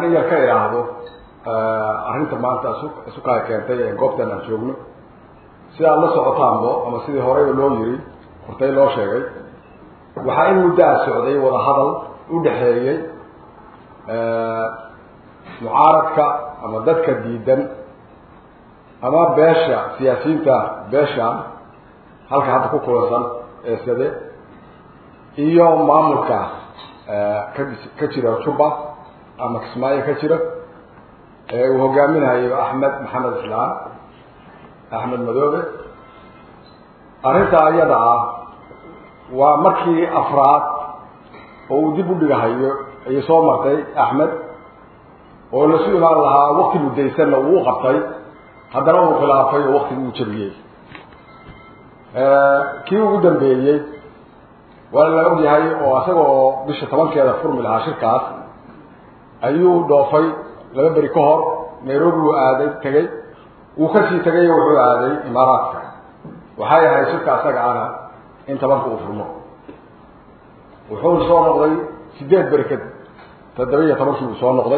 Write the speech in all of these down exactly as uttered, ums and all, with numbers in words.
in yar ka iraahdo arrinta maanta sukaa keentay ee goobtan aan joogno sida la socotaanbo ama sidii hore loo yiri hortay loo sheegay waxa in muddo socday wada hadal u dhaxeeyay mucaaradka ama dadka diidan ama beesha siyaasiyiinta beesha halka hadda ku kooban ee sida iyo maamulka ka jira Juba ama Kismaayo ka jira ee uu hogaaminayo Ahmed Maxamed Islaan Ahmed Madoobe arinta ayada waa markii afraad oo dib u dhigahayo ay soo martay Ahmed oo la soo imaan lahaa waqti mudaysan uu qabtay haddana uu khilaafay waqti uu jabiyay ee kii ugu dambeeyay wala la ogyahay oo asagoo bisha tobankeeda furmi lahaa shirkaas ayuu dhoofay laba bari ka hor Nairobi uu aaday tagay uu ka sii tagay wuxuu aaday Imaaraadka waxay ahayd shirka asaga ana inta banku u furmo wuxuu soo noqday sideed bari ka toddoba iyo toban uu soo noqday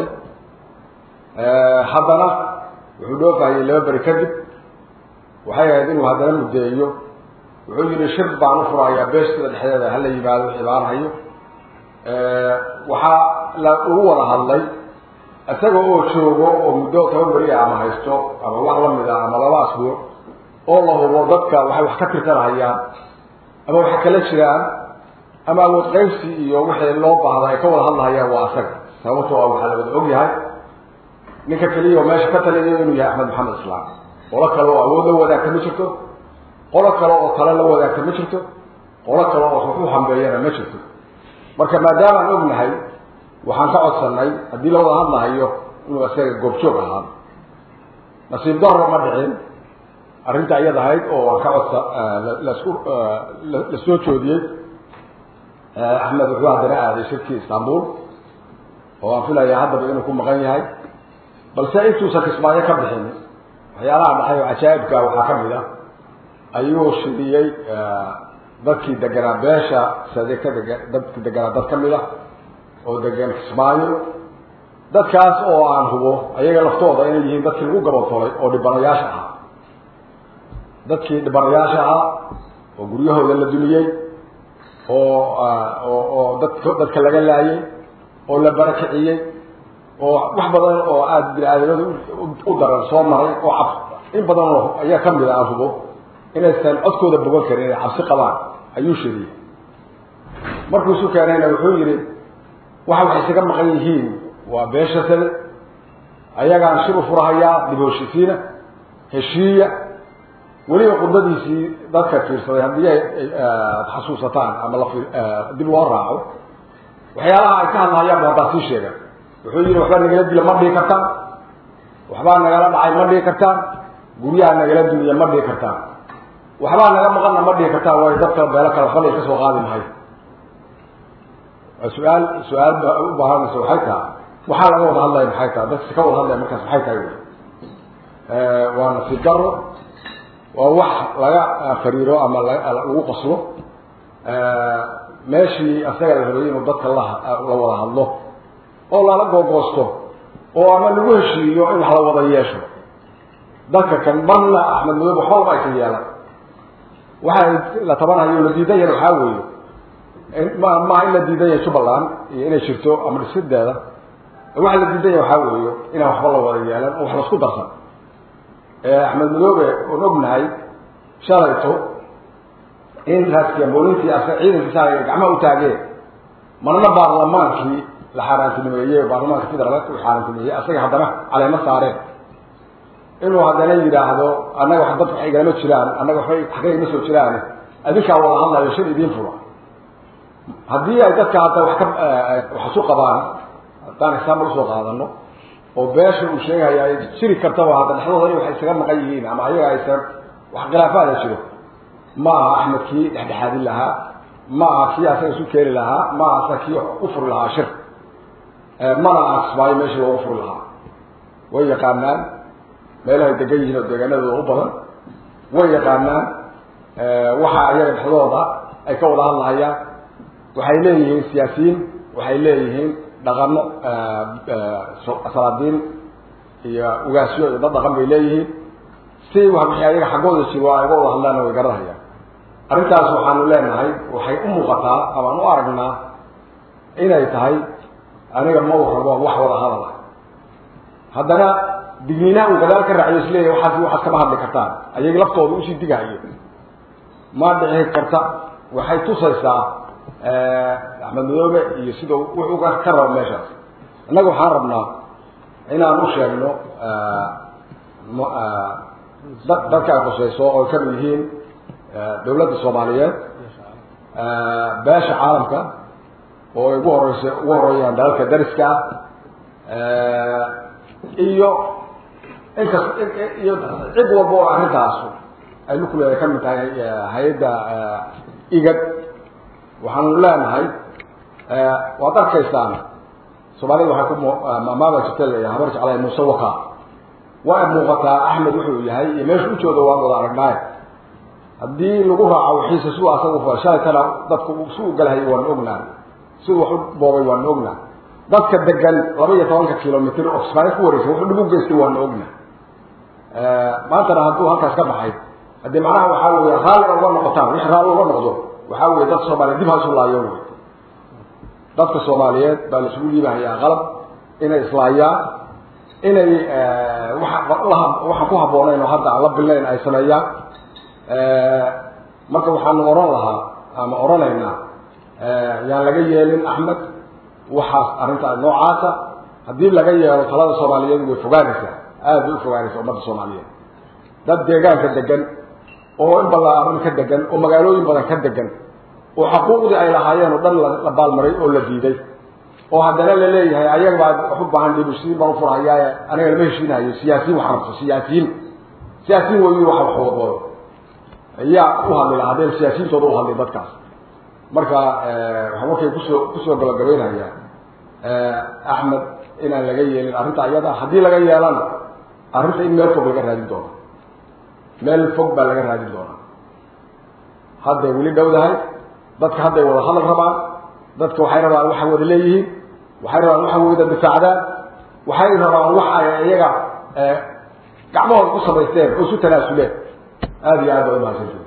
ee haddana wuxuu dhoofay laba bari kadib waxay ahayd inuu haddana mudeeyo wuxuu yiri shir baan u furayaa beeshada dhexdeeda hal yimaado xibaanayo ee waxa la ugu wada hadlay asagoo oo joogo oo muddo toban bari ama haysto ama wax la mid ah ama laba asbuuc oo la hubo dadka waxay wax ka tirtirayaan ama wax kala jiraan ama awood qaybsi iyo wixii loo baahday ka wada hadlayaan waa asaga sababtoo ah waxa la wada ogyahay ninka kaliya meesha ka taliyay inuu yahay Ahmed Maxamed Islaan wala kale oo awood la wadaagta ma jirto qolo kale oo kale la wadaagta ma jirto qolo kale oo wuxuu hambeeyana ma jirto marka maadaama aan ognahay waxaan ka codsanay hadii la wada hadlayo inuu asaga goobjoog ahaa nasiib darro ma dhicin arrinta ayada ahayd oo waan ka codsa la la soo joodiyay Ahmed wuxuu hadana aaday shirkii Istanbul oo aan filayaa hadda inuu ku maqan yahay balse intuu Kismaayo ka bixin waxyaalaha dhaxay ajaa'ibka waxa ka mid ah ayuu shidiyay dadkii deganaa beesha sadeka dadkii deganaa dad kamid ah oo degan Kismaayo dadkaas oo aan hubo ayaga laftooda inay yihiin dadkii lagu gabootolay oo dhibanayaasha ah dadkii dhibanayaasha ah oo guryahooda la dumiyay oo oo dadka dadka laga laayay oo la barakiciyay oo wax badan oo aad bini'aadamadu u daran soo maray oo caf in badan oo ayaa kamid ah hubo inaysan codkooda bogan karin inay cabsi qabaan ayuu sheegay markuu soo keenayna wuxuu yiri waxa waxay isaga maqan yihiin waa beesha sare ayagaan shir furahaya dibooshisiina heshiiya waliba qudadiisii dadka fiirsaday hadii ay xasuusataan ama la dib loo raaco waxyaalaha ay ka hadlayaan waa taasi sheega wuxuu yiri waxba nagala dila ma dhigi kartaan waxba nagala dhacay ma dhigi kartaan guriyaha nagala dumiya ma dhigi kartaan waxba naga maqan ma dhigi kartaan way dadka beela kala xalay ka soo qaadi mahay su'aal su'aal u baahan soo xayta waxa laga wada hadlayo maxay tahay dadka ka wada hadlayo markaas maxay tahay ee waa nasiib darro waa wax laga fariiro ama lagu qaslo ee meeshii asaga la rabay inuu dadka la la wada hadlo oo la googoosto oo ama lagu heshiiyo in wax la wada yeesho dadka kan marna Ahmed Madoobe waxa ay ka yeelan waxa la tabanayo la diiday waxa weeyo ma ma in la diiday Jubbaland inay jirto ama sideeda waxa la diiday waxa weeyo in waxba la wada yeelan oo wax la isku darsan ee Ahmed Madoobe oo ognahay shalayto in raaskiya boolintii asa ciidanka saaray gacmaha u taagay marna baarlamaankii la xaraantimeeyay baarlamaanka federaalka u xaraantimeeyay asaga haddana caleema saareen inuu haddana yiraahdo annaga wax dad waxay galama jiraan annaga waxay xaqay ma soo jiraan adinka wada hadlayo shir idin furo haddii ay dadka hadda wax ka wax soo qabaan taan example soo qaadano oo beesha uu sheegay ay shiri karta waa hadda dhexdooda waxay isaga maqan yihiin ama ayaga aysan wax khilaafaad jiro ma Ahmed kii dhexdhexaadin lahaa ma kii asaga soo keeri lahaa ma asakii u fur lahaa shir mana asbaay meesha loo fur lahaa way yaqaanaan meelaha degan yihiin deegaanada ugu badan way yaqaanaan waxa ayaga dhexdooda ay ka wada hadlayaan waxay leeyihiin siyaasiyiin waxay leeyihiin dhaqano salaadiin iyo ugaasyo iyo dad dhaqan bay leeyihiin si wax wixii ayaga xaggooda jiro ay uga hadlaan way garanayaan arrintaas waxaanu leenahay waxay u muuqataa ama u aragnaa inay tahay aniga ma rabo wax wada hadal haddana digniinaha uu gadaal ka raaciyo isleeyahay waxaas waxaas kama hadli kartaan ayaga laftooda usii digahayo ma dhici karta waxay tusaysaa axmed madoobe iyo sida wuxuu ka rabo meeshaas annaga waxaan rabnaa inaan u sheegno dadka ay qosayso oo ka mid yihiin dowladda soomaaliyeed beesha caalamka oo ugu horeysa ugu horeeyaan dalalka dariska ah iyo inta iyo cid walba oo arrintaas ay ku leeyahay ka mid tahay hay'adda igad waxaanu leenahay waa darkaysaan soomaalida waxay ku maamaada jirtay habar jeclay musawaka waa muuqataa axmed wuxuu yahay iyo meesha u jooga waa wada aragnaa haddii lagu raaco wixiisa suu asagu faashay kala dadku suu galay waan ognaa sidoo wax boobay waan ognaa dadka degan laba iyo toban kiiloomitir oo Soomaaliya ku wareegay wuxuu dib u geystay waan ognaa ee maanta hadduu halkaas ka baxay hadii macnaha waxa uu yahay raali uga noqotaan wix raali uga noqdo waxa uu yahay dad Soomaaliyeed dib haasu laayo dadka Soomaaliyeed baa la isugu yimaadaya qalab inay islaayaan inay waxa waxa ku habooneen oo hadda la bileen ay sameeyaan ee marka waxaan oran lahaa ama oranaynaa ee yaan laga yeelin Axmed waxa arinta noocaasa hadii laga yeelo talada Soomaaliyeed way fogaanaysaa aad u fogaanaysaa ummadda Soomaaliyeed dad deegaanka degan oo in ballaaran ka degan oo magaalooyin badan ka degan oo xuquuqdii ay lahaayeen oo dhan la baalmaray oo la diiday oo haddana la leeyahay ayaga baa wax u baahan dib u sii baan furayaa aniga lama heshiinayo siyaasiyiin wax rabto siyaasiyiin siyaasiyiin way wax wax wado ayaa u hadlay hadeen siyaasiyiintooda u hadlay dadkaas marka waxa markay ku soo ku soo gabagabeynaya Axmed inaan laga yeelin arrinta ayada hadii laga yeelana arrinta in meel fog laga raadin doono meel fog baa laga raadin doona hadda wali dhowdahay dadka hadda wada hadal rabaan dadka waxay rabaan waxa wada leeyihiin waxay rabaan waxa wada difaacdaan waxay rabaan waxa ay iyaga gacmahooda ku samaysteen oo isu tanaasuleen aad iyo aad u mahadsantahay